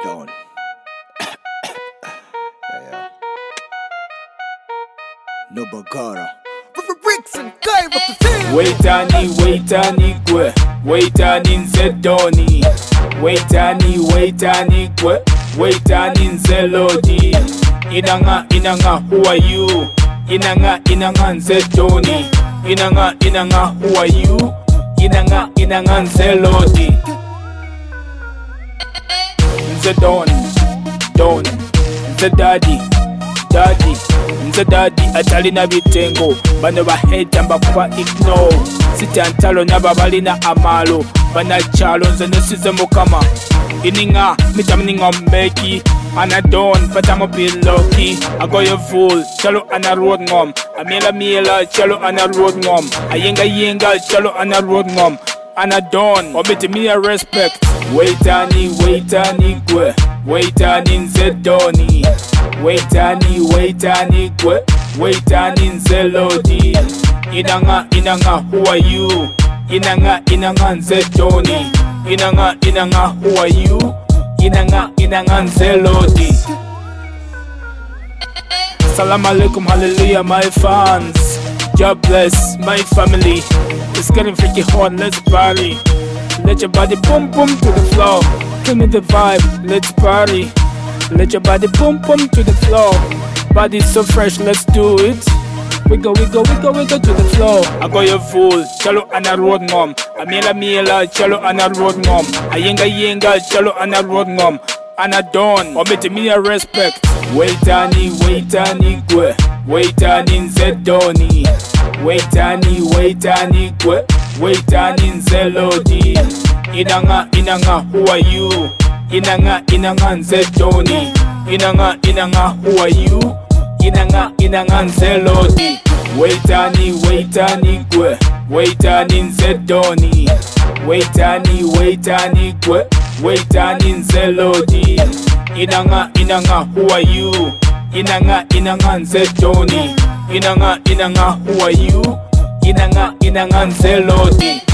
Don. Yeah. No Bagara. Waitani gwe, waitani nze Doni. Waitani gwe, waitani nze Lodi. Inanga, who are you? Inanga nze Doni. Inanga, who are you? Inanga nze Lodi. Nze Don, nze Daddy. Nze daddy atalina bitengo bano baheta mbakuba ignore sitantalo naba balina amalo banachalo nze nesize mukama ininga mitamuninga mbeki anadon fatamo piloki agoyo full chalo ana road ngom miela chalo ana road ngom ayenga chalo ana road ngom anadon obiti me a respect waitani gwe waitani nze Doni. Waitani gwe, waitani nze Lodi. Inanga, who are you? Inanga nze Doni. Inanga, who are you? Inanga nze Lodi. Salam alaikum, hallelujah, my fans. God bless my family. It's getting freaky hot, let's party. Let your body boom to the floor. Give me the vibe, let's party. Let your body boom to the floor. Body so fresh, let's do it. Wiggle to the floor. I got your fool, chalo ana road ngom. Miela, chalo ana road ngom. Ayenga, chalo ana road ngom. Anadon, omiti me a respect. Waitani gwe, waitani nze Doni. Waitani gwe, waitani nze Lodi. Inanga, who are you? Inanga nze Doni. Inanga, who are you? Inanga nze Lodi. Waitani gwe, waitani nze Doni. Waitani gwe, waitani nze Lodi. Inanga, who are you? Inanga nze Doni. Inanga, who are you? Inanga nze Lodi.